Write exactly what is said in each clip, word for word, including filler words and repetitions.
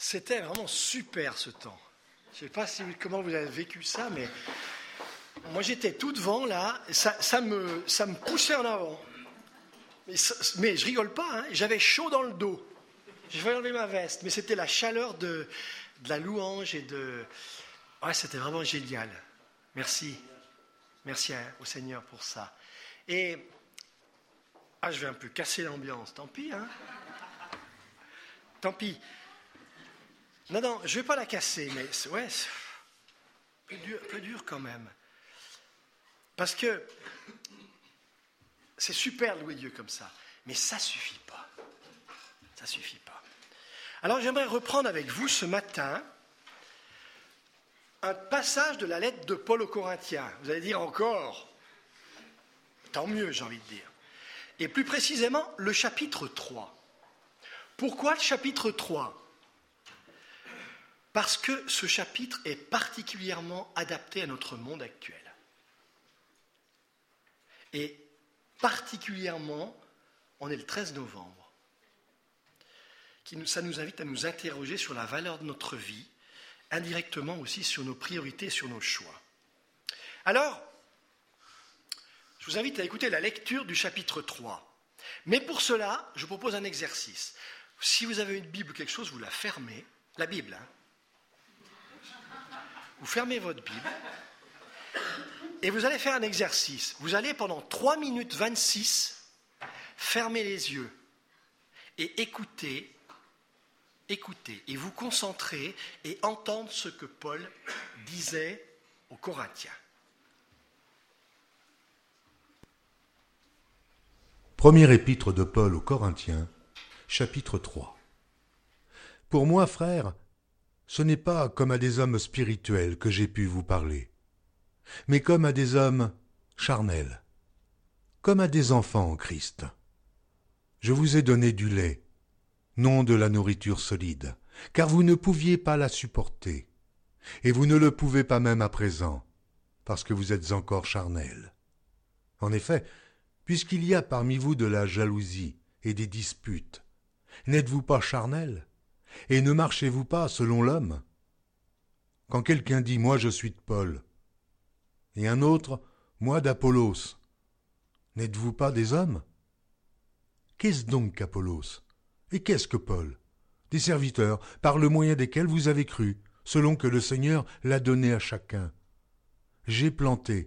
C'était vraiment super ce temps. Je ne sais pas si, comment vous avez vécu ça, mais moi j'étais tout devant là, ça, ça, me, ça me poussait en avant. Mais, mais je rigole pas, hein, j'avais chaud dans le dos. Je vais enlever ma veste, mais c'était la chaleur de, de la louange et de... Ouais, c'était vraiment génial. Merci. Merci au Seigneur pour ça. Et... Ah, je vais un peu casser l'ambiance, tant pis, hein. Tant pis. Non, non, je ne vais pas la casser, mais c'est, ouais, c'est un peu dur, un peu dur quand même. Parce que c'est super de louer Dieu comme ça, mais ça ne suffit pas. Ça ne suffit pas. Alors j'aimerais reprendre avec vous ce matin un passage de la lettre de Paul aux Corinthiens. Vous allez dire encore, tant mieux, j'ai envie de dire. Et plus précisément, le chapitre trois. Pourquoi le chapitre trois ? Parce que ce chapitre est particulièrement adapté à notre monde actuel. Et particulièrement, on est le treize novembre. Qui, ça nous invite à nous interroger sur la valeur de notre vie, indirectement aussi sur nos priorités et sur nos choix. Alors, je vous invite à écouter la lecture du chapitre trois. Mais pour cela, je vous propose un exercice. Si vous avez une Bible ou quelque chose, vous la fermez. La Bible, hein. Vous fermez votre Bible et vous allez faire un exercice. Vous allez pendant trois minutes vingt-six fermer les yeux et écouter, écouter et vous concentrer et entendre ce que Paul disait aux Corinthiens. Première épître de Paul aux Corinthiens, chapitre trois. Pour moi, frères, ce n'est pas comme à des hommes spirituels que j'ai pu vous parler, mais comme à des hommes charnels, comme à des enfants en Christ. Je vous ai donné du lait, non de la nourriture solide, car vous ne pouviez pas la supporter, et vous ne le pouvez pas même à présent, parce que vous êtes encore charnels. En effet, puisqu'il y a parmi vous de la jalousie et des disputes, n'êtes-vous pas charnels ? Et ne marchez-vous pas selon l'homme ? Quand quelqu'un dit « moi je suis de Paul » et un autre « moi d'Apollos », n'êtes-vous pas des hommes ? Qu'est-ce donc qu'Apollos ? Et qu'est-ce que Paul ? Des serviteurs par le moyen desquels vous avez cru, selon que le Seigneur l'a donné à chacun. J'ai planté,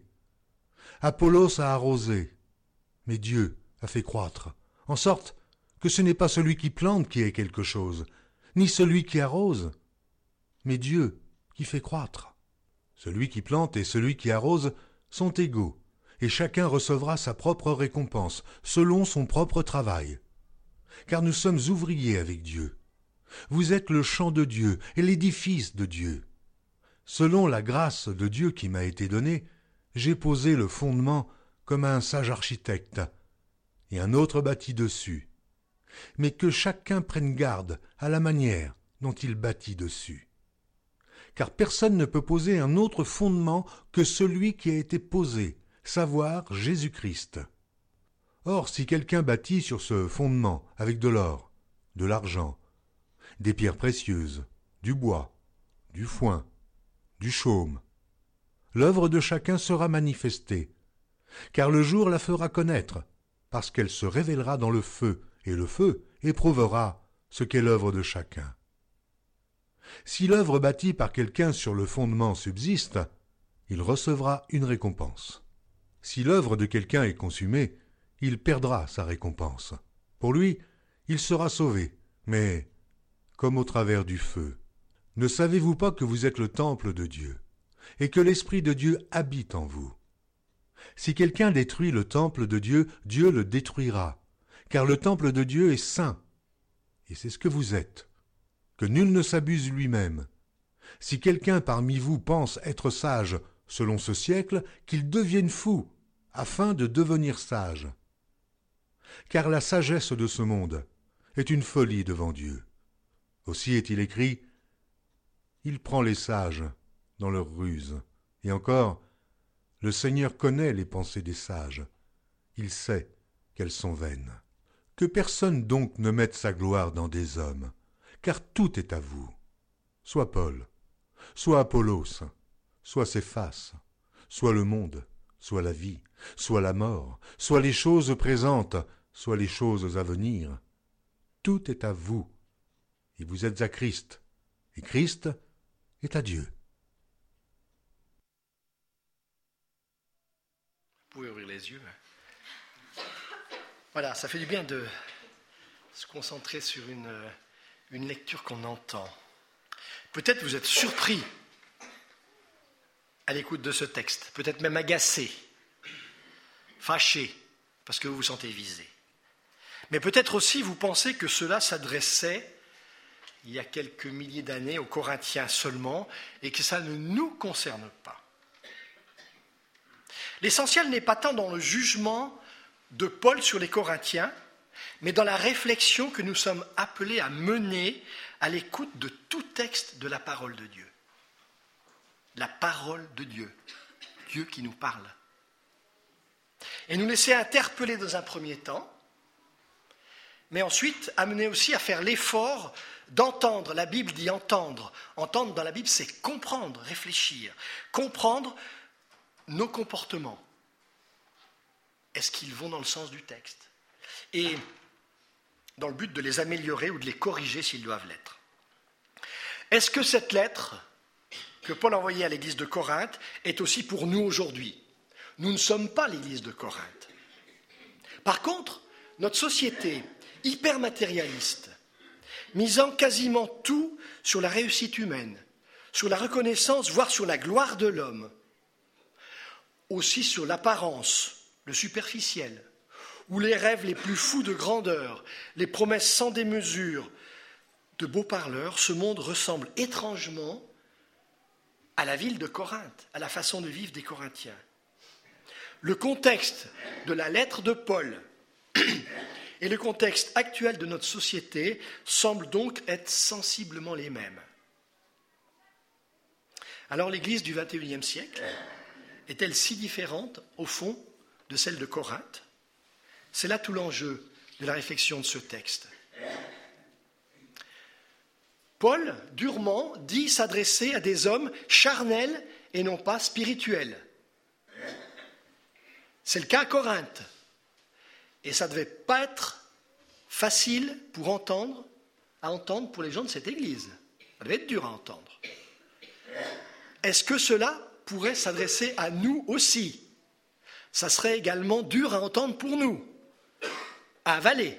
Apollos a arrosé, mais Dieu a fait croître, en sorte que ce n'est pas celui qui plante qui est quelque chose, ni celui qui arrose, mais Dieu qui fait croître. Celui qui plante et celui qui arrose sont égaux, et chacun recevra sa propre récompense, selon son propre travail. Car nous sommes ouvriers avec Dieu. Vous êtes le champ de Dieu et l'édifice de Dieu. Selon la grâce de Dieu qui m'a été donnée, j'ai posé le fondement comme un sage architecte, et un autre bâtit dessus. Mais que chacun prenne garde à la manière dont il bâtit dessus. Car personne ne peut poser un autre fondement que celui qui a été posé, savoir Jésus-Christ. Or, si quelqu'un bâtit sur ce fondement avec de l'or, de l'argent, des pierres précieuses, du bois, du foin, du chaume, l'œuvre de chacun sera manifestée, car le jour la fera connaître, parce qu'elle se révélera dans le feu, et le feu éprouvera ce qu'est l'œuvre de chacun. Si l'œuvre bâtie par quelqu'un sur le fondement subsiste, il recevra une récompense. Si l'œuvre de quelqu'un est consumée, il perdra sa récompense. Pour lui, il sera sauvé, mais comme au travers du feu. Ne savez-vous pas que vous êtes le temple de Dieu, et que l'Esprit de Dieu habite en vous ? Si quelqu'un détruit le temple de Dieu, Dieu le détruira, car le temple de Dieu est saint, et c'est ce que vous êtes. Que nul ne s'abuse lui-même. Si quelqu'un parmi vous pense être sage selon ce siècle, qu'il devienne fou, afin de devenir sage. Car la sagesse de ce monde est une folie devant Dieu. Aussi est-il écrit, « Il prend les sages dans leur ruse. » Et encore, « Le Seigneur connaît les pensées des sages. Il sait qu'elles sont vaines. » Que personne donc ne mette sa gloire dans des hommes, car tout est à vous, soit Paul, soit Apollos, soit Céphas, soit le monde, soit la vie, soit la mort, soit les choses présentes, soit les choses à venir. Tout est à vous, et vous êtes à Christ, et Christ est à Dieu. Vous pouvez ouvrir les yeux. Voilà, ça fait du bien de se concentrer sur une, une lecture qu'on entend. Peut-être vous êtes surpris à l'écoute de ce texte, peut-être même agacé, fâché, parce que vous vous sentez visé. Mais peut-être aussi vous pensez que cela s'adressait il y a quelques milliers d'années aux Corinthiens seulement et que ça ne nous concerne pas. L'essentiel n'est pas tant dans le jugement de Paul sur les Corinthiens, mais dans la réflexion que nous sommes appelés à mener à l'écoute de tout texte de la parole de Dieu. La parole de Dieu, Dieu qui nous parle. Et nous laisser interpeller dans un premier temps, mais ensuite amener aussi à faire l'effort d'entendre. La Bible dit entendre. Entendre dans la Bible, c'est comprendre, réfléchir, comprendre nos comportements. Est-ce qu'ils vont dans le sens du texte ? Et dans le but de les améliorer ou de les corriger s'ils doivent l'être. Est-ce que cette lettre que Paul a envoyée à l'église de Corinthe est aussi pour nous aujourd'hui ? Nous ne sommes pas l'église de Corinthe. Par contre, notre société hyper matérialiste, misant quasiment tout sur la réussite humaine, sur la reconnaissance, voire sur la gloire de l'homme, aussi sur l'apparence, le superficiel, ou les rêves les plus fous de grandeur, les promesses sans démesure de beaux parleurs, ce monde ressemble étrangement à la ville de Corinthe, à la façon de vivre des Corinthiens. Le contexte de la lettre de Paul et le contexte actuel de notre société semblent donc être sensiblement les mêmes. Alors l'Église du vingt et unième siècle est-elle si différente, au fond, de celle de Corinthe ? C'est là tout l'enjeu de la réflexion de ce texte. Paul, durement, dit s'adresser à des hommes charnels et non pas spirituels. C'est le cas à Corinthe. Et ça ne devait pas être facile pour entendre, à entendre pour les gens de cette Église. Ça devait être dur à entendre. Est-ce que cela pourrait s'adresser à nous aussi ? Ça serait également dur à entendre pour nous, à avaler.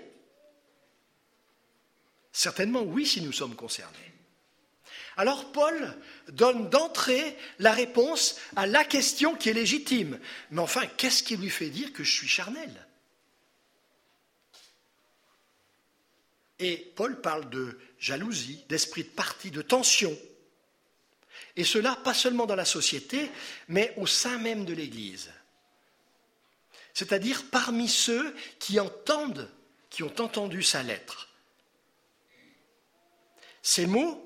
Certainement oui, si nous sommes concernés. Alors Paul donne d'entrée la réponse à la question qui est légitime. Mais enfin, qu'est-ce qui lui fait dire que je suis charnel ? Et Paul parle de jalousie, d'esprit de parti, de tension. Et cela, pas seulement dans la société, mais au sein même de l'Église. C'est-à-dire parmi ceux qui entendent, qui ont entendu sa lettre. Ces mots,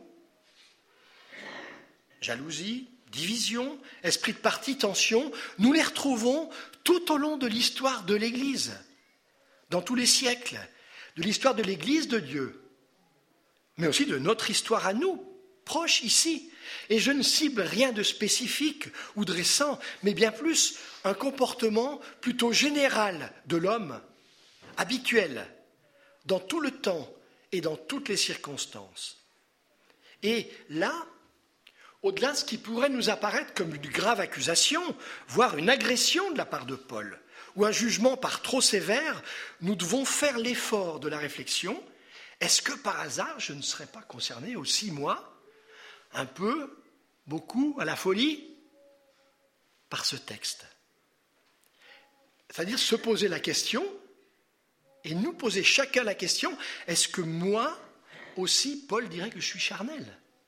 jalousie, division, esprit de parti, tension, nous les retrouvons tout au long de l'histoire de l'Église, dans tous les siècles, de l'histoire de l'Église de Dieu, mais aussi de notre histoire à nous, proche ici. Et je ne cible rien de spécifique ou de récent, mais bien plus un comportement plutôt général de l'homme, habituel, dans tout le temps et dans toutes les circonstances. Et là, au-delà de ce qui pourrait nous apparaître comme une grave accusation, voire une agression de la part de Paul, ou un jugement par trop sévère, nous devons faire l'effort de la réflexion. Est-ce que par hasard, je ne serais pas concerné aussi, moi, un peu, beaucoup, à la folie, par ce texte? C'est-à-dire se poser la question, et nous poser chacun la question, est-ce que moi aussi, Paul dirait que je suis charnel ?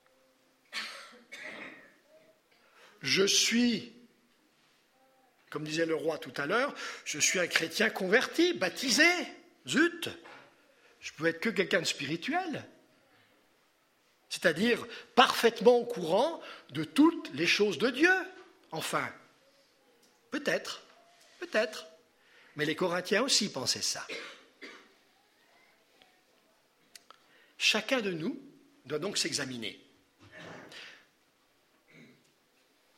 Je suis, comme disait le roi tout à l'heure, je suis un chrétien converti, baptisé, zut, je peux être que quelqu'un de spirituel. C'est-à-dire parfaitement au courant de toutes les choses de Dieu. Enfin, peut-être, peut-être. Mais les Corinthiens aussi pensaient ça. Chacun de nous doit donc s'examiner.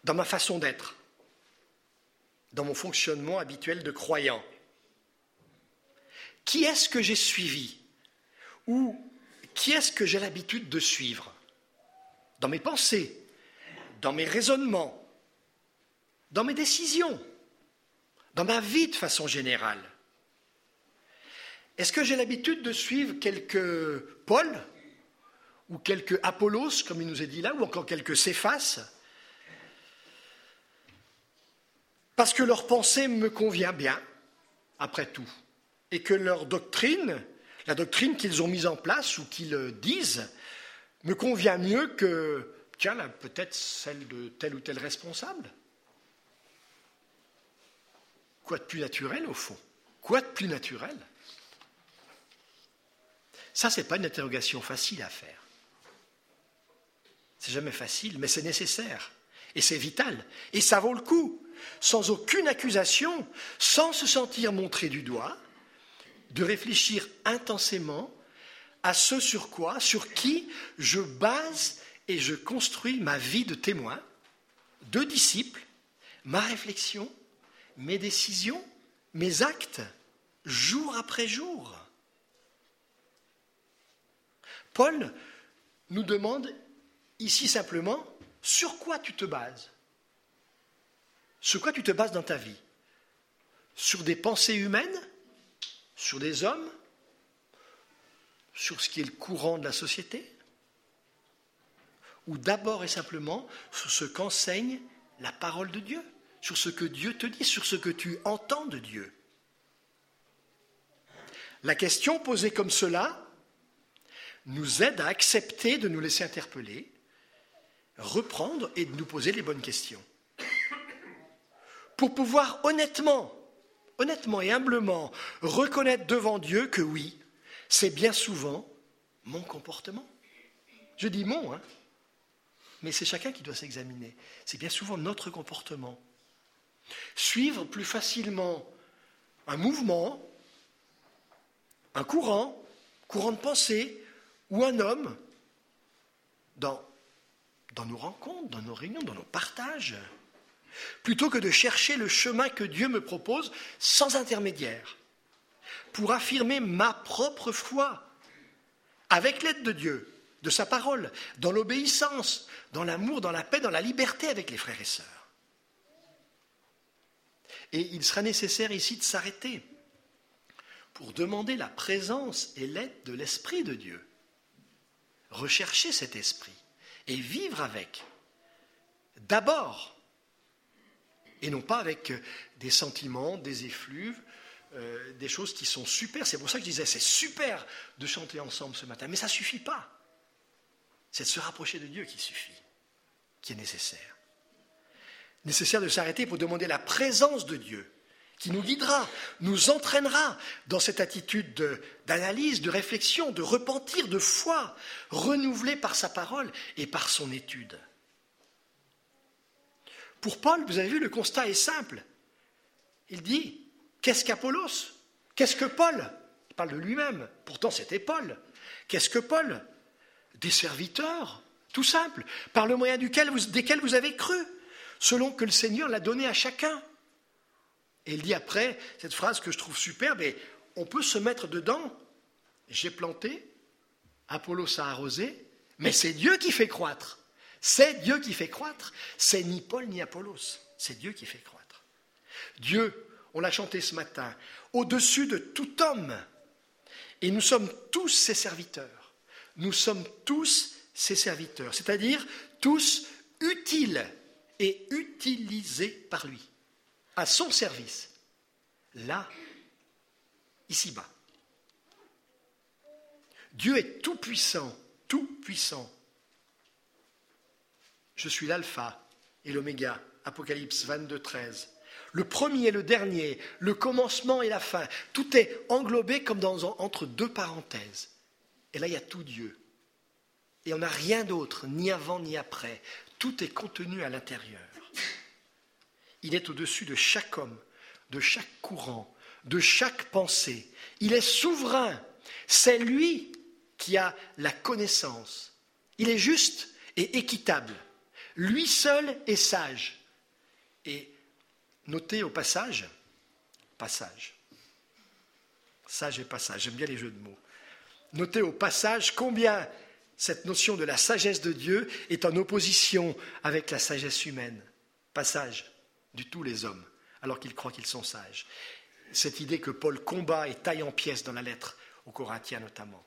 dans ma façon d'être, dans mon fonctionnement habituel de croyant. Qui est-ce que j'ai suivi? Ou qui est-ce que j'ai l'habitude de suivre? Dans mes pensées, dans mes raisonnements, dans mes décisions, dans ma vie de façon générale. Est-ce que j'ai l'habitude de suivre quelques Paul ou quelques Apollos, comme il nous est dit là, ou encore quelques Céphas, parce que leur pensée me convient bien, après tout, et que leur doctrine, la doctrine qu'ils ont mise en place ou qu'ils disent, me convient mieux que, tiens, là, peut-être celle de tel ou tel responsable. Quoi de plus naturel, au fond? Quoi de plus naturel? Ça, ce n'est pas une interrogation facile à faire. C'est jamais facile, mais c'est nécessaire. Et c'est vital. Et ça vaut le coup. Sans aucune accusation, sans se sentir montré du doigt, de réfléchir intensément à ce sur quoi, sur qui je base et je construis ma vie de témoin, de disciple, ma réflexion, mes décisions, mes actes, jour après jour. Paul nous demande ici simplement, sur quoi tu te bases? Sur quoi tu te bases dans ta vie? Sur des pensées humaines? Sur des hommes? Sur ce qui est le courant de la société? Ou d'abord et simplement sur ce qu'enseigne la parole de Dieu? Sur ce que Dieu te dit, sur ce que tu entends de Dieu? La question posée comme cela nous aide à accepter de nous laisser interpeller, reprendre et de nous poser les bonnes questions. Pour pouvoir honnêtement, honnêtement et humblement reconnaître devant Dieu que oui, c'est bien souvent mon comportement. Je dis mon, hein, mais c'est chacun qui doit s'examiner. C'est bien souvent notre comportement. Suivre plus facilement un mouvement, un courant, courant de pensée, ou un homme, dans, dans nos rencontres, dans nos réunions, dans nos partages, plutôt que de chercher le chemin que Dieu me propose sans intermédiaire, pour affirmer ma propre foi, avec l'aide de Dieu, de sa parole, dans l'obéissance, dans l'amour, dans la paix, dans la liberté avec les frères et sœurs. Et il sera nécessaire ici de s'arrêter pour demander la présence et l'aide de l'Esprit de Dieu. Rechercher cet esprit et vivre avec, d'abord, et non pas avec des sentiments, des effluves, euh, des choses qui sont super. C'est pour ça que je disais, c'est super de chanter ensemble ce matin, mais ça ne suffit pas. C'est de se rapprocher de Dieu qui suffit, qui est nécessaire. Nécessaire de s'arrêter pour demander la présence de Dieu, qui nous guidera, nous entraînera dans cette attitude de, d'analyse, de réflexion, de repentir, de foi, renouvelée par sa parole et par son étude. Pour Paul, vous avez vu, le constat est simple. Il dit, qu'est-ce qu'Apollos? Qu'est-ce que Paul? Il parle de lui-même, pourtant c'était Paul. Qu'est-ce que Paul? Des serviteurs, tout simple, par le moyen duquel vous, desquels vous avez cru, selon que le Seigneur l'a donné à chacun. Et il dit après, cette phrase que je trouve superbe, et on peut se mettre dedans. J'ai planté, Apollos a arrosé, mais c'est Dieu qui fait croître. C'est Dieu qui fait croître. C'est ni Paul ni Apollos, c'est Dieu qui fait croître. Dieu, on l'a chanté ce matin, au-dessus de tout homme. Et nous sommes tous ses serviteurs. Nous sommes tous ses serviteurs, c'est-à-dire tous utiles et utilisés par lui, à son service, là, ici-bas. Dieu est tout-puissant, tout-puissant. Je suis l'alpha et l'oméga, Apocalypse vingt-deux, treize. Le premier et le dernier, le commencement et la fin. Tout est englobé comme dans, entre deux parenthèses. Et là, il y a tout Dieu. Et on n'a rien d'autre, ni avant ni après. Tout est contenu à l'intérieur. Il est au-dessus de chaque homme, de chaque courant, de chaque pensée. Il est souverain. C'est lui qui a la connaissance. Il est juste et équitable. Lui seul est sage. Et notez au passage, passage, sage et passage, j'aime bien les jeux de mots. Notez au passage combien cette notion de la sagesse de Dieu est en opposition avec la sagesse humaine. Passage, du tout les hommes, alors qu'ils croient qu'ils sont sages. Cette idée que Paul combat et taille en pièces dans la lettre aux Corinthiens notamment.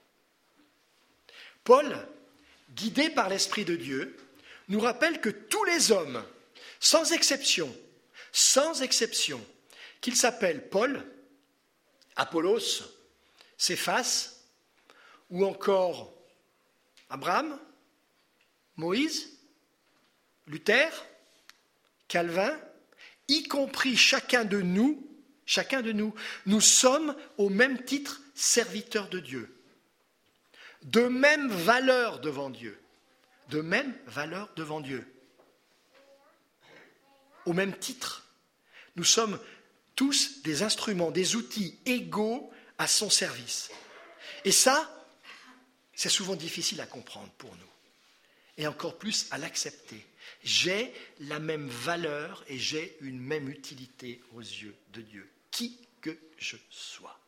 Paul, guidé par l'Esprit de Dieu, nous rappelle que tous les hommes, sans exception, sans exception, qu'ils s'appellent Paul, Apollos, Céphas, ou encore Abraham, Moïse, Luther, Calvin, y compris chacun de nous, chacun de nous, nous sommes au même titre serviteurs de Dieu, de même valeur devant Dieu, de même valeur devant Dieu, au même titre. Nous sommes tous des instruments, des outils égaux à son service. Et ça, c'est souvent difficile à comprendre pour nous, et encore plus à l'accepter. J'ai la même valeur et j'ai une même utilité aux yeux de Dieu, qui que je sois.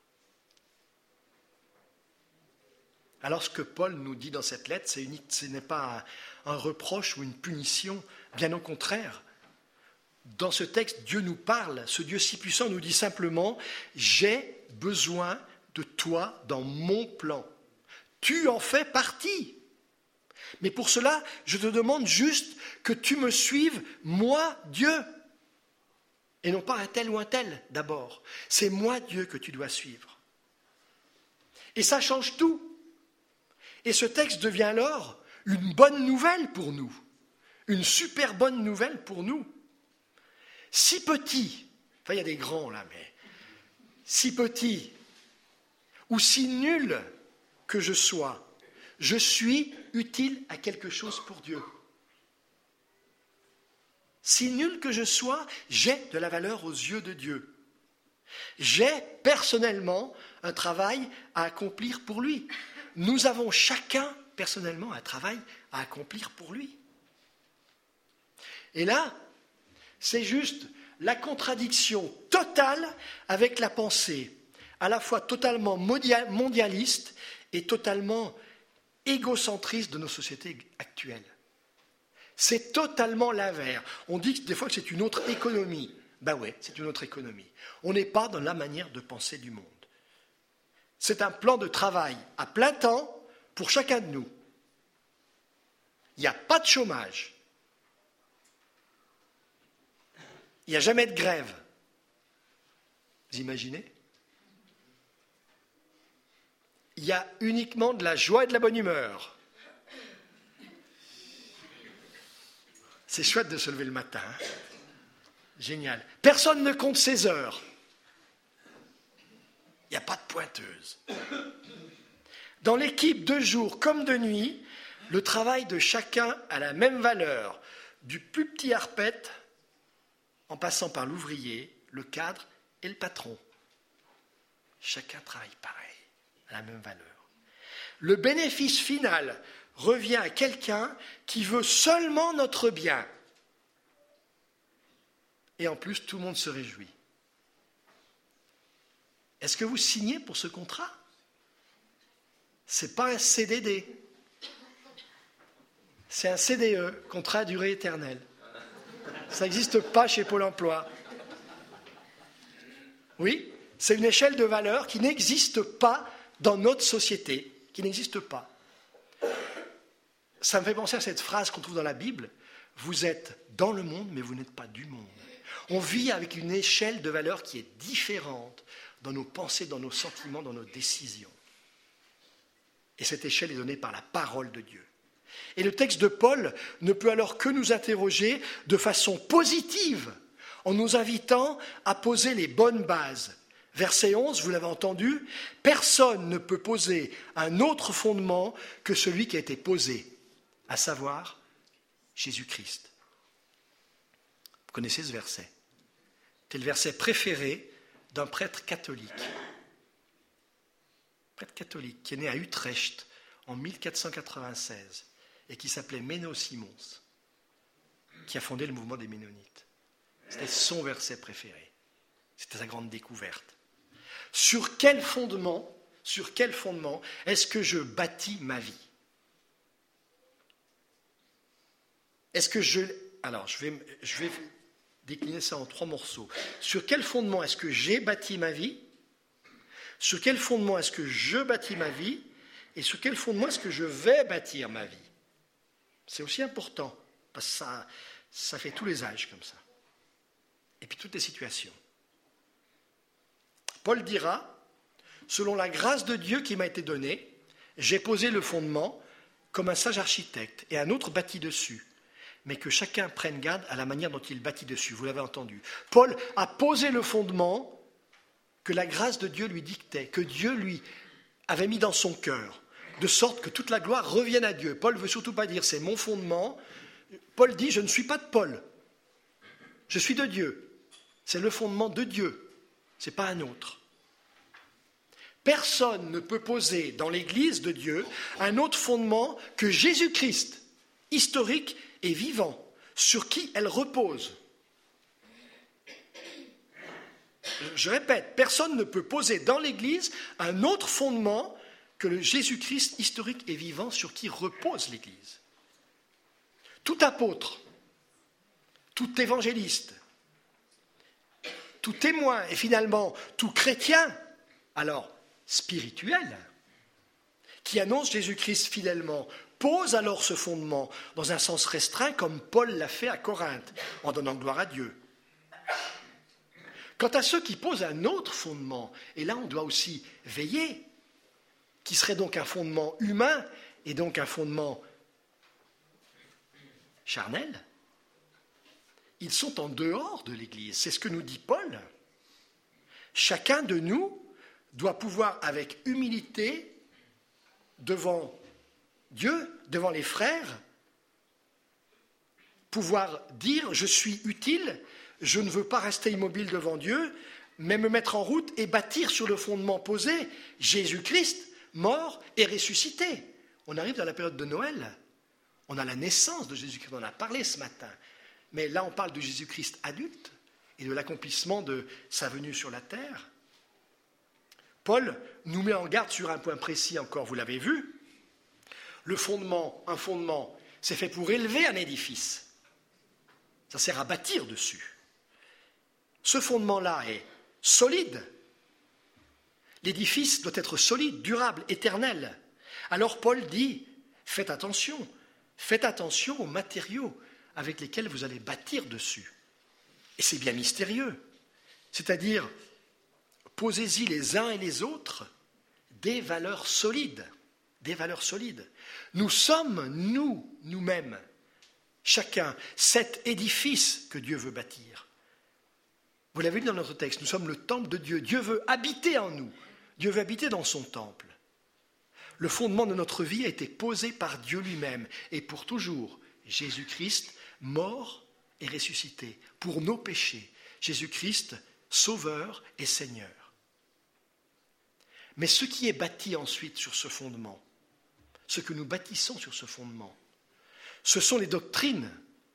Alors ce que Paul nous dit dans cette lettre, c'est unique, ce n'est pas un, un reproche ou une punition, bien au contraire. Dans ce texte, Dieu nous parle, ce Dieu si puissant nous dit simplement « J'ai besoin de toi dans mon plan. Tu en fais partie. Mais pour cela, je te demande juste que tu me suives, moi, Dieu. Et non pas un tel ou un tel, d'abord. C'est moi, Dieu, que tu dois suivre. » Et ça change tout. Et ce texte devient alors une bonne nouvelle pour nous. Une super bonne nouvelle pour nous. Si petit, enfin il y a des grands là, mais si petit ou si nul que je sois, je suis utile à quelque chose pour Dieu. Si nul que je sois, j'ai de la valeur aux yeux de Dieu. J'ai personnellement un travail à accomplir pour lui. Nous avons chacun personnellement un travail à accomplir pour lui. Et là, c'est juste la contradiction totale avec la pensée, à la fois totalement mondialiste et totalement égocentriste de nos sociétés actuelles. C'est totalement l'inverse. On dit des fois que c'est une autre économie. Ben ouais, c'est une autre économie. On n'est pas dans la manière de penser du monde. C'est un plan de travail à plein temps pour chacun de nous. Il n'y a pas de chômage. Il n'y a jamais de grève. Vous imaginez ? Il y a uniquement de la joie et de la bonne humeur. C'est chouette de se lever le matin. Hein ? Génial. Personne ne compte ses heures. Il n'y a pas de pointeuse. Dans l'équipe de jour comme de nuit, le travail de chacun a la même valeur, du plus petit arpète en passant par l'ouvrier, le cadre et le patron. Chacun travaille pareil, à la même valeur. Le bénéfice final revient à quelqu'un qui veut seulement notre bien. Et en plus, tout le monde se réjouit. Est-ce que vous signez pour ce contrat ? Ce n'est pas un C D D. C'est un C D E, contrat à durée éternelle. Ça n'existe pas chez Pôle emploi. Oui, c'est une échelle de valeur qui n'existe pas dans notre société, qui n'existe pas. Ça me fait penser à cette phrase qu'on trouve dans la Bible. Vous êtes dans le monde, mais vous n'êtes pas du monde. On vit avec une échelle de valeur qui est différente dans nos pensées, dans nos sentiments, dans nos décisions. Et cette échelle est donnée par la parole de Dieu. Et le texte de Paul ne peut alors que nous interroger de façon positive, en nous invitant à poser les bonnes bases. Verset onze, vous l'avez entendu, personne ne peut poser un autre fondement que celui qui a été posé, à savoir Jésus-Christ. Vous connaissez ce verset ? C'est le verset préféré d'un prêtre catholique. Prêtre catholique qui est né à Utrecht en mille quatre cent quatre-vingt-seize et qui s'appelait Menno Simons. qui a fondé le mouvement des Ménonites. C'était son verset préféré. C'était sa grande découverte. Sur quel fondement, sur quel fondement est-ce que je bâtis ma vie? Est-ce que je... Alors, je vais, je vais décliner ça en trois morceaux. Sur quel fondement est-ce que j'ai bâti ma vie? Sur quel fondement est-ce que je bâtis ma vie? Et sur quel fondement est-ce que je vais bâtir ma vie? C'est aussi important, parce que ça, ça fait tous les âges comme ça. Et puis toutes les situations. Paul dira, selon la grâce de Dieu qui m'a été donnée, j'ai posé le fondement comme un sage architecte et un autre bâtit dessus. Mais que chacun prenne garde à la manière dont il bâtit dessus. Vous l'avez entendu. Paul a posé le fondement que la grâce de Dieu lui dictait, que Dieu lui avait mis dans son cœur, de sorte que toute la gloire revienne à Dieu. Paul ne veut surtout pas dire c'est mon fondement. Paul dit je ne suis pas de Paul, je suis de Dieu. C'est le fondement de Dieu, ce n'est pas un autre. Personne ne peut poser dans l'Église de Dieu un autre fondement que Jésus-Christ, historique et vivant, sur qui elle repose. Je répète, personne ne peut poser dans l'Église un autre fondement que le Jésus-Christ historique et vivant sur qui repose l'Église. Tout apôtre, tout évangéliste, tout témoin et finalement tout chrétien, alors spirituel, qui annonce Jésus-Christ fidèlement, pose alors ce fondement dans un sens restreint comme Paul l'a fait à Corinthe, en donnant gloire à Dieu. Quant à ceux qui posent un autre fondement, et là on doit aussi veiller, qui serait donc un fondement humain et donc un fondement charnel, ils sont en dehors de l'Église. C'est ce que nous dit Paul. Chacun de nous doit pouvoir avec humilité devant Dieu, devant les frères, pouvoir dire « je suis utile », je ne veux pas rester immobile devant Dieu, mais me mettre en route et bâtir sur le fondement posé, Jésus-Christ, mort et ressuscité. On arrive dans la période de Noël. On a la naissance de Jésus-Christ, on en a parlé ce matin. Mais là, on parle de Jésus-Christ adulte et de l'accomplissement de sa venue sur la terre. Paul nous met en garde sur un point précis encore, vous l'avez vu. Le fondement, un fondement, c'est fait pour élever un édifice. Ça sert à bâtir dessus. Ce fondement-là est solide. L'édifice doit être solide, durable, éternel. Alors Paul dit, faites attention, faites attention aux matériaux avec lesquels vous allez bâtir dessus. Et c'est bien mystérieux. C'est-à-dire, posez-y les uns et les autres des valeurs solides. Des valeurs solides. Nous sommes, nous, nous-mêmes, chacun, cet édifice que Dieu veut bâtir. Vous l'avez lu dans notre texte, nous sommes le temple de Dieu. Dieu veut habiter en nous. Dieu veut habiter dans son temple. Le fondement de notre vie a été posé par Dieu lui-même et pour toujours. Jésus-Christ, mort et ressuscité, pour nos péchés. Jésus-Christ, Sauveur et Seigneur. Mais ce qui est bâti ensuite sur ce fondement, ce que nous bâtissons sur ce fondement, ce sont les doctrines,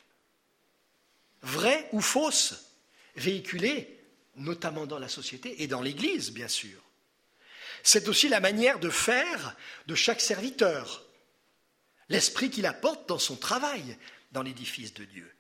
vraies ou fausses, véhiculées notamment dans la société et dans l'Église, bien sûr. C'est aussi la manière de faire de chaque serviteur, l'esprit qu'il apporte dans son travail, dans l'édifice de Dieu.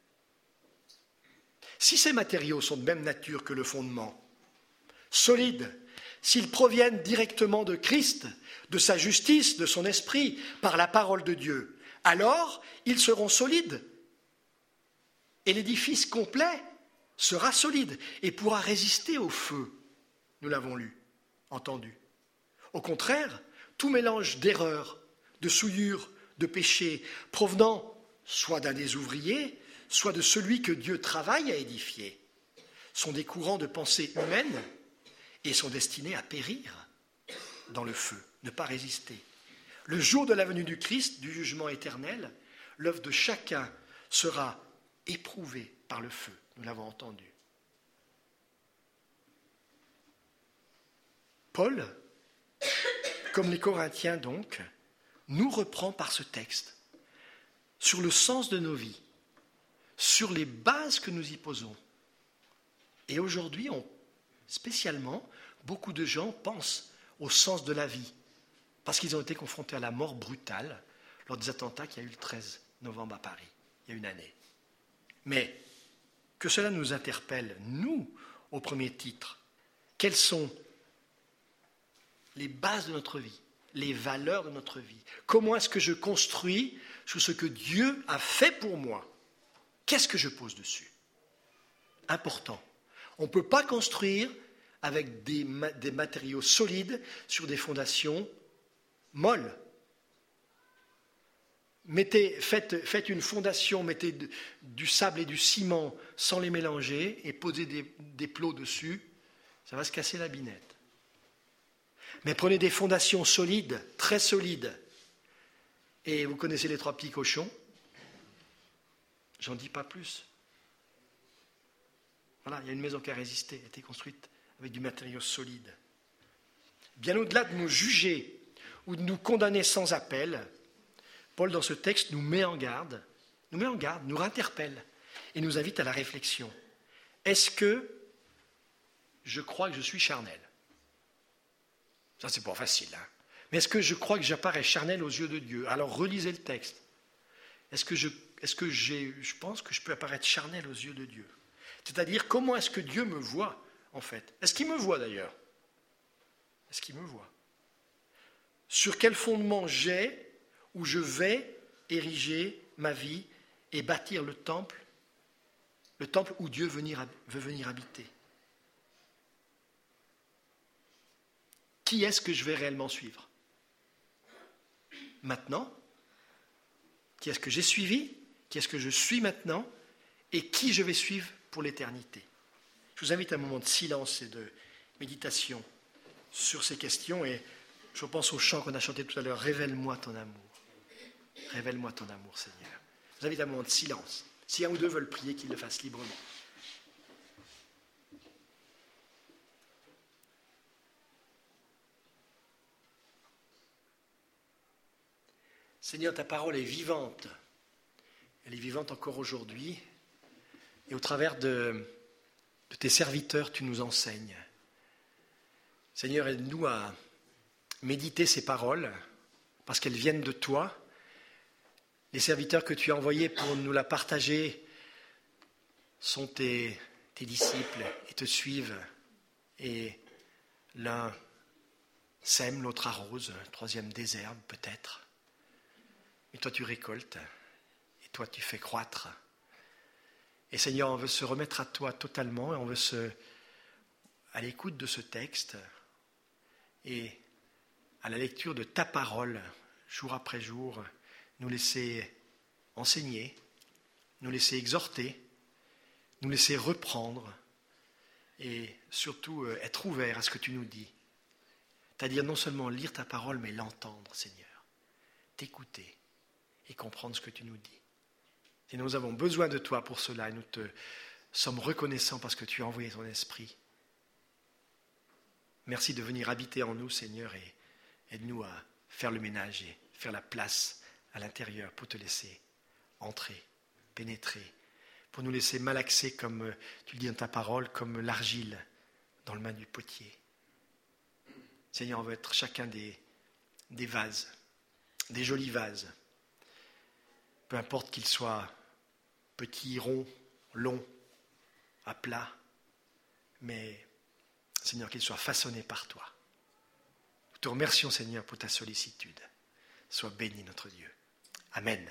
Si ces matériaux sont de même nature que le fondement, solides, s'ils proviennent directement de Christ, de sa justice, de son esprit, par la parole de Dieu, alors ils seront solides. Et l'édifice complet sera solide et pourra résister au feu. Nous l'avons lu, entendu. Au contraire, tout mélange d'erreurs, de souillures, de péchés, provenant soit d'un des ouvriers, soit de celui que Dieu travaille à édifier, sont des courants de pensée humaine et sont destinés à périr dans le feu, ne pas résister. Le jour de la venue du Christ, du jugement éternel, l'œuvre de chacun sera éprouvée par le feu. Nous l'avons entendu. Paul, comme les Corinthiens donc, nous reprend par ce texte sur le sens de nos vies, sur les bases que nous y posons. Et aujourd'hui, on, spécialement, beaucoup de gens pensent au sens de la vie, parce qu'ils ont été confrontés à la mort brutale lors des attentats qu'il y a eu le treize novembre à Paris, il y a une année. Mais que cela nous interpelle, nous, au premier titre, quelles sont les bases de notre vie, les valeurs de notre vie? Comment est-ce que je construis sur ce que Dieu a fait pour moi? Qu'est-ce que je pose dessus? Important. On ne peut pas construire avec des, des matériaux solides sur des fondations molles. Mettez, faites, faites une fondation, mettez de, du sable et du ciment sans les mélanger et posez des, des plots dessus, ça va se casser la binette. Mais prenez des fondations solides, très solides, et vous connaissez les trois petits cochons, j'en dis pas plus. Voilà, il y a une maison qui a résisté, a été construite avec du matériau solide. Bien au-delà de nous juger ou de nous condamner sans appel, Paul, dans ce texte, nous met en garde, nous met en garde, nous interpelle et nous invite à la réflexion. Est-ce que je crois que je suis charnel? Ça, c'est pas facile, hein. Mais est-ce que je crois que j'apparais charnel aux yeux de Dieu? Alors, relisez le texte. Est-ce que, je, est-ce que j'ai, je pense que je peux apparaître charnel aux yeux de Dieu? C'est-à-dire, comment est-ce que Dieu me voit, en fait? Est-ce qu'il me voit, d'ailleurs? Est-ce qu'il me voit? Sur quel fondement j'ai, où je vais ériger ma vie et bâtir le temple, le temple où Dieu venir, veut venir habiter? Qui est-ce que je vais réellement suivre? Maintenant? Qui est-ce que j'ai suivi? Qui est-ce que je suis maintenant? Et qui je vais suivre pour l'éternité? Je vous invite à un moment de silence et de méditation sur ces questions, et je pense au chant qu'on a chanté tout à l'heure, « Révèle-moi ton amour ». Révèle-moi ton amour, Seigneur. Je vous invite à un moment de silence. Si un ou deux veulent prier, qu'ils le fassent librement. Seigneur, ta parole est vivante. Elle est vivante encore aujourd'hui. Et au travers de, de tes serviteurs, tu nous enseignes. Seigneur, aide-nous à méditer ces paroles, parce qu'elles viennent de toi. Les serviteurs que tu as envoyés pour nous la partager sont tes, tes disciples et te suivent. Et l'un sème, l'autre arrose, un troisième désherbe peut-être. Mais toi tu récoltes, et toi tu fais croître. Et Seigneur, on veut se remettre à toi totalement, et on veut se, à l'écoute de ce texte, et à la lecture de ta parole, jour après jour, nous laisser enseigner, nous laisser exhorter, nous laisser reprendre, et surtout être ouvert à ce que tu nous dis. C'est-à-dire non seulement lire ta parole, mais l'entendre, Seigneur, t'écouter et comprendre ce que tu nous dis. Et nous avons besoin de toi pour cela, et nous te sommes reconnaissants parce que tu as envoyé ton esprit. Merci de venir habiter en nous, Seigneur, et aide-nous à faire le ménage et faire la place à l'intérieur pour te laisser entrer, pénétrer, pour nous laisser malaxer, comme tu le dis dans ta parole, comme l'argile dans le main du potier. Seigneur, on veut être chacun des, des vases, des jolis vases, peu importe qu'ils soient petits, ronds, longs, à plat, mais Seigneur, qu'ils soient façonnés par toi. Nous te remercions, Seigneur, pour ta sollicitude. Sois béni, notre Dieu. Amen.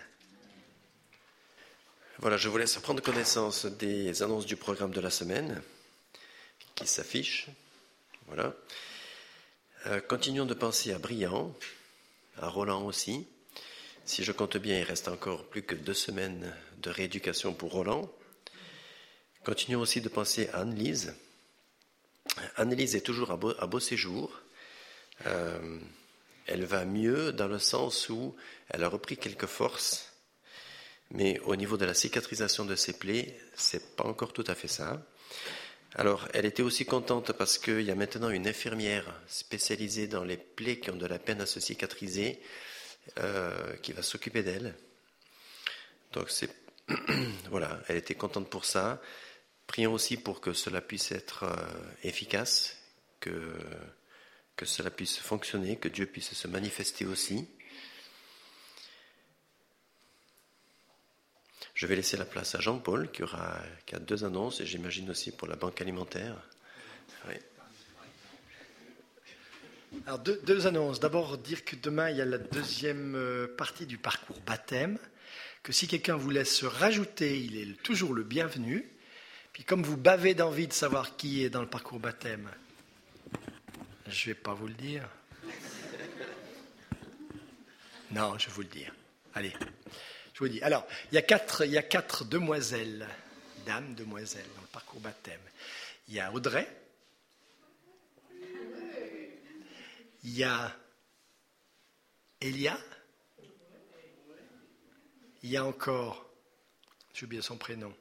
Voilà, je vous laisse prendre connaissance des annonces du programme de la semaine qui s'affichent. Voilà. Euh, continuons de penser à Briand, à Roland aussi. Si je compte bien, il reste encore plus que deux semaines de rééducation pour Roland. Continuons aussi de penser à Anne-Lise. Anne-Lise est toujours à beau, à beau séjour. Euh, elle va mieux dans le sens où elle a repris quelques forces, mais au niveau de la cicatrisation de ses plaies, c'est pas encore tout à fait ça. Alors, elle était aussi contente parce qu'il y a maintenant une infirmière spécialisée dans les plaies qui ont de la peine à se cicatriser, euh, qui va s'occuper d'elle. Donc, c'est voilà, elle était contente pour ça. Prions aussi pour que cela puisse être euh, efficace, que, que cela puisse fonctionner, que Dieu puisse se manifester aussi. Je vais laisser la place à Jean-Paul qui, aura, qui a deux annonces, et j'imagine aussi pour la banque alimentaire. Oui. Alors deux, deux annonces. D'abord dire que demain il y a la deuxième partie du parcours baptême, que si quelqu'un vous laisse se rajouter, il est toujours le bienvenu. Puis comme vous bavez d'envie de savoir qui est dans le parcours baptême, je ne vais pas vous le dire. Non, je vais vous le dire. Allez, je vous le dis. Alors, il y a quatre, il y a quatre demoiselles, dames, demoiselles dans le parcours baptême. Il y a Audrey. Il y a Elia. Il y a encore, j'ai oublié son prénom,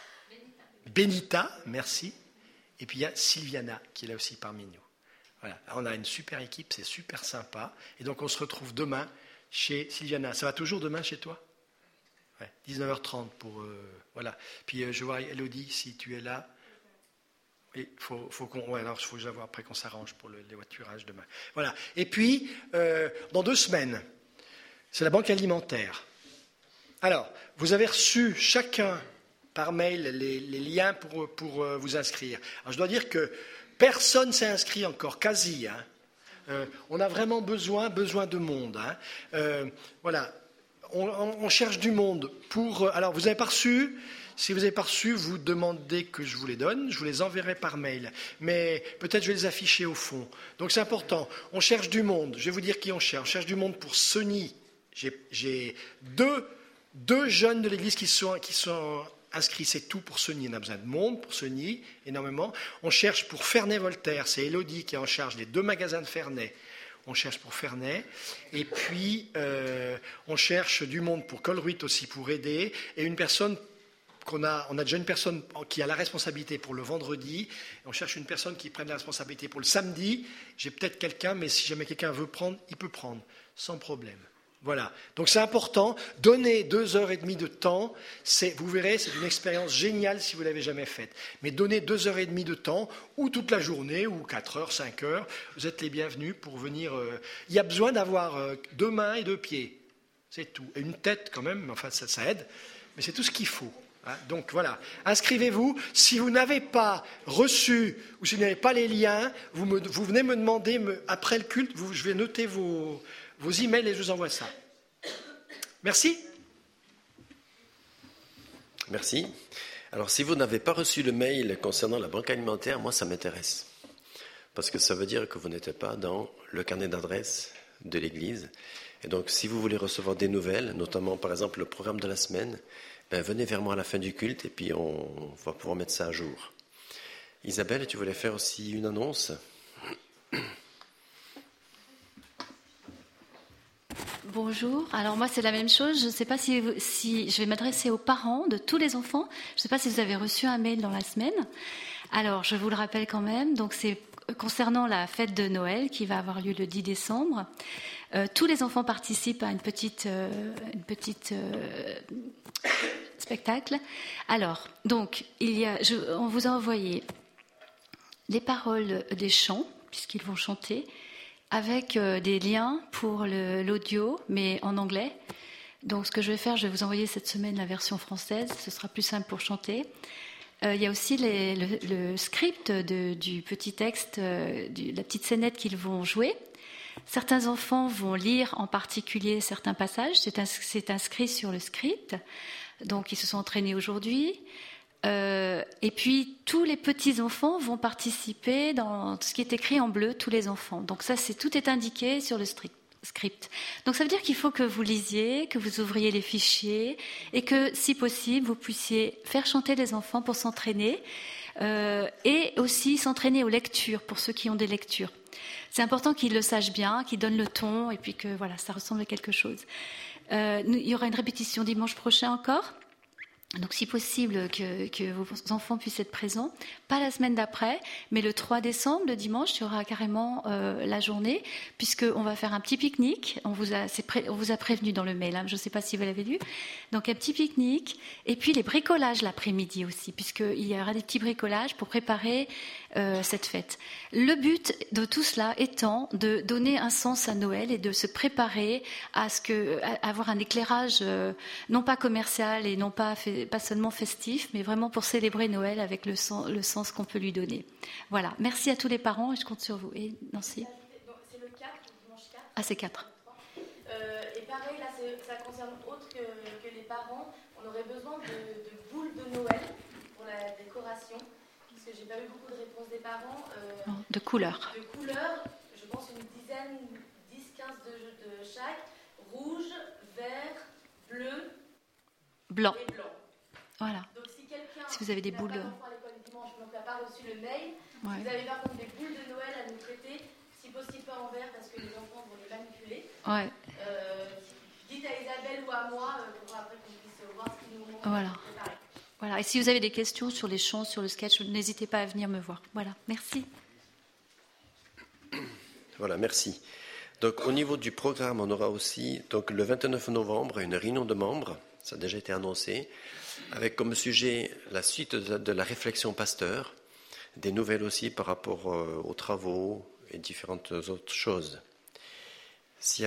Benita, merci. Et puis il y a Sylviana qui est là aussi parmi nous. Voilà. Alors, on a une super équipe, c'est super sympa. Et donc on se retrouve demain chez Sylviana. Ça va toujours demain chez toi ? Ouais, dix-neuf heures trente pour... Euh, voilà. Puis euh, je vois Elodie, si tu es là. Il faut, faut qu'on, ouais, alors il faut que je la vois après qu'on s'arrange pour le, les voiturages demain. Voilà. Et puis, euh, dans deux semaines, c'est la banque alimentaire. Alors, vous avez reçu chacun par mail les, les liens pour, pour euh, vous inscrire. Alors, je dois dire que personne ne s'est inscrit encore, quasi. Hein. Euh, on a vraiment besoin, besoin de monde. Hein. Euh, voilà. On, on, on cherche du monde pour... Alors, vous n'avez pas reçu... Si vous n'avez pas reçu, vous demandez que je vous les donne, je vous les enverrai par mail. Mais peut-être je vais les afficher au fond. Donc c'est important. On cherche du monde. Je vais vous dire qui on cherche. On cherche du monde pour Sony. J'ai, j'ai deux, deux jeunes de l'église qui sont, qui sont inscrits. C'est tout pour Sony. On a besoin de monde pour Sony, énormément. On cherche pour Ferney-Voltaire. C'est Élodie qui est en charge des deux magasins de Ferney. On cherche pour Ferney. Et puis, euh, on cherche du monde pour Colruyt aussi, pour aider. Et une personne... Qu'on a, on a déjà une personne qui a la responsabilité pour le vendredi, on cherche une personne qui prenne la responsabilité pour le samedi. J'ai peut-être quelqu'un, mais si jamais quelqu'un veut prendre, il peut prendre, sans problème. Voilà, donc c'est important, donnez deux heures et demie de temps, c'est, vous verrez, c'est une expérience géniale si vous ne l'avez jamais faite. Mais donnez deux heures et demie de temps, ou toute la journée, ou quatre heures, cinq heures, vous êtes les bienvenus pour venir... Euh, il y a besoin d'avoir euh, deux mains et deux pieds, c'est tout. Et une tête quand même, enfin ça, ça aide, mais c'est tout ce qu'il faut. Hein, donc voilà, inscrivez-vous. Si vous n'avez pas reçu ou si vous n'avez pas les liens, vous, me, vous venez me demander me, après le culte, vous, je vais noter vos, vos emails et je vous envoie ça. Merci. Merci. Alors si vous n'avez pas reçu le mail concernant la banque alimentaire, moi ça m'intéresse. Parce que ça veut dire que vous n'êtes pas dans le carnet d'adresse de l'Église. Et donc si vous voulez recevoir des nouvelles, notamment par exemple le programme de la semaine, ben, venez vers moi à la fin du culte et puis on va pouvoir mettre ça à jour. Isabelle, tu voulais faire aussi une annonce ? Bonjour, alors moi c'est la même chose, je ne sais pas si, si je vais m'adresser aux parents de tous les enfants, je ne sais pas si vous avez reçu un mail dans la semaine, alors je vous le rappelle quand même, donc c'est concernant la fête de Noël qui va avoir lieu le dix décembre, euh, tous les enfants participent à une petite, euh, une petite euh, spectacle. Alors, donc, il y a, je, on vous a envoyé les paroles des chants, puisqu'ils vont chanter, avec euh, des liens pour le, l'audio, mais en anglais. Donc, ce que je vais faire, je vais vous envoyer cette semaine la version française, ce sera plus simple pour chanter. Euh, il y a aussi les, le, le script de, du petit texte, euh, de la petite scénette qu'ils vont jouer. Certains enfants vont lire en particulier certains passages, c'est, ins- c'est inscrit sur le script, donc ils se sont entraînés aujourd'hui. Euh, et puis tous les petits-enfants vont participer dans ce qui est écrit en bleu, tous les enfants. Donc ça, c'est, tout est indiqué sur le script. script. Donc ça veut dire qu'il faut que vous lisiez, que vous ouvriez les fichiers et que, si possible, vous puissiez faire chanter les enfants pour s'entraîner euh, et aussi s'entraîner aux lectures pour ceux qui ont des lectures. C'est important qu'ils le sachent bien, qu'ils donnent le ton et puis que voilà, ça ressemble à quelque chose. Euh, il y aura une répétition dimanche prochain encore. Donc, si possible, que, que vos enfants puissent être présents. Pas la semaine d'après, mais le trois décembre, le dimanche, il y aura carrément euh, la journée, puisqu'on va faire un petit pique-nique. On vous a, c'est pré, on vous a prévenu dans le mail, hein, je ne sais pas si vous l'avez lu. Donc, un petit pique-nique. Et puis, les bricolages l'après-midi aussi, puisqu'il y aura des petits bricolages pour préparer euh, cette fête. Le but de tout cela étant de donner un sens à Noël et de se préparer à, ce que, à avoir un éclairage euh, non pas commercial et non pas fait, pas seulement festif, mais vraiment pour célébrer Noël avec le sens, le sens qu'on peut lui donner. Voilà. Merci à tous les parents et je compte sur vous. Et Nancy ? C'est le quatre, le dimanche quatre. Ah, c'est quatre. Euh, et pareil, là, ça concerne autre que, que les parents. On aurait besoin de, de boules de Noël pour la décoration, parce que j'ai pas eu beaucoup de réponses des parents. Euh, oh, de couleurs. De couleurs, je pense une dizaine, dix, quinze de, de chaque. Rouge, vert, bleu, blanc. Et blanc. Voilà. Donc si quelqu'un si vous avez des boules n'a pas d'enfant à l'école le dimanche, donc n'a pas reçu le mail, ouais. si vous avez par contre des boules de Noël à nous prêter, si possible pas en vert parce que les enfants vont les manipuler, ouais. euh, dites à Isabelle ou à moi euh, pour après qu'on puisse voir ce qu'ils nous montrent. Voilà. Voilà. Et si vous avez des questions sur les chants, sur le sketch, n'hésitez pas à venir me voir. Voilà. Merci. Voilà, merci. Donc, au niveau du programme, on aura aussi donc, le vingt-neuf novembre une réunion de membres, ça a déjà été annoncé, avec comme sujet la suite de, de la réflexion pasteur, des nouvelles aussi par rapport euh, aux travaux et différentes autres choses. S'il y a...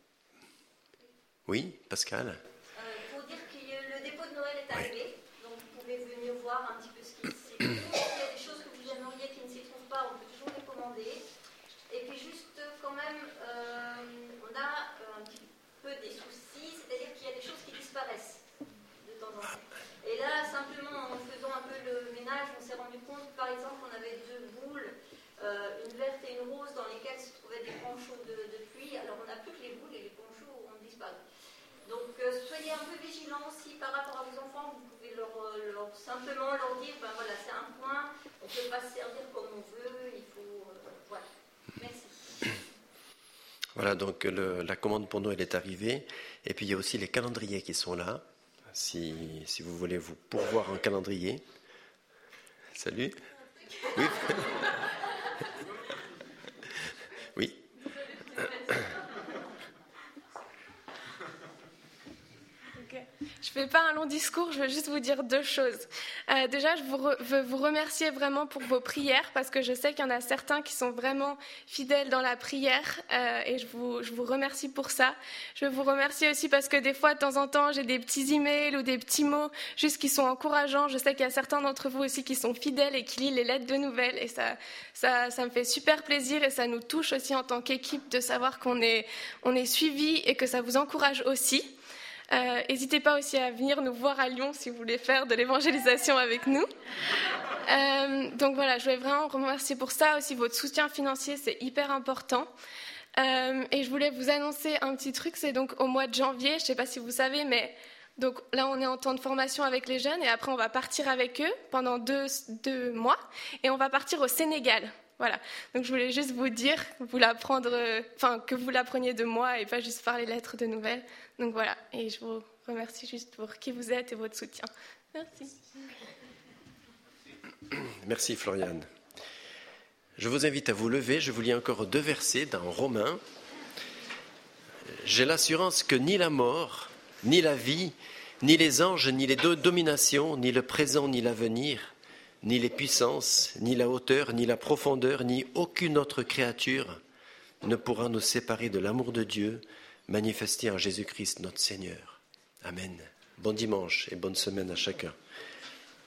Oui, Pascal ? euh, Pour dire que le dépôt de Noël est arrivé, oui. Donc vous pouvez venir voir un petit peu ce qui s'y trouve. S'il y a des choses que vous aimeriez qui ne s'y trouvent pas, on peut toujours les commander. Et puis juste quand même, euh, on a un petit peu des soucis, c'est-à-dire qu'il y a des choses qui disparaissent de temps en temps. Et là, simplement en faisant un peu le ménage, on s'est rendu compte, par exemple, qu'on avait deux boules, euh, une verte et une rose, dans lesquelles se trouvaient des ponchos de, de pluie. Alors on n'a plus que les boules et les ponchos ont disparu. Donc euh, soyez un peu vigilants aussi par rapport à vos enfants. Vous pouvez leur, leur, simplement leur dire, ben voilà, c'est un point, on ne peut pas se servir comme on veut, il faut... Euh, voilà. Merci. Voilà, donc le, la commande pour Noël est arrivée. Et puis il y a aussi les calendriers qui sont là. Si, si vous voulez vous pourvoir un calendrier. Salut. Oui. Oui. Je ne fais pas un long discours, je veux juste vous dire deux choses. Euh, déjà, je vous re- veux vous remercier vraiment pour vos prières, parce que je sais qu'il y en a certains qui sont vraiment fidèles dans la prière, euh, et je vous, je vous remercie pour ça. Je veux vous remercier aussi parce que des fois, de temps en temps, j'ai des petits emails ou des petits mots juste qui sont encourageants. Je sais qu'il y a certains d'entre vous aussi qui sont fidèles et qui lisent les lettres de nouvelles, et ça, ça, ça me fait super plaisir, et ça nous touche aussi en tant qu'équipe de savoir qu'on est, on est suivis et que ça vous encourage aussi. Euh, n'hésitez pas aussi à venir nous voir à Lyon si vous voulez faire de l'évangélisation avec nous. Euh, donc voilà, je voulais vraiment vous remercier pour ça. Aussi, votre soutien financier, c'est hyper important. Euh, et je voulais vous annoncer un petit truc, c'est donc au mois de janvier, je ne sais pas si vous savez, mais donc là, on est en temps de formation avec les jeunes et après, on va partir avec eux pendant deux, deux mois et on va partir au Sénégal. Voilà, donc je voulais juste vous dire, vous l'apprendre, enfin, que vous l'appreniez de moi et pas juste par les lettres de nouvelles. Donc voilà, et je vous remercie juste pour qui vous êtes et votre soutien. Merci. Merci Floriane. Je vous invite à vous lever, je vous lis encore deux versets dans Romains. J'ai l'assurance que ni la mort, ni la vie, ni les anges, ni les do- dominations, ni le présent, ni l'avenir, ni les puissances, ni la hauteur, ni la profondeur, ni aucune autre créature ne pourra nous séparer de l'amour de Dieu manifesté en Jésus-Christ notre Seigneur. Amen. Bon dimanche et bonne semaine à chacun.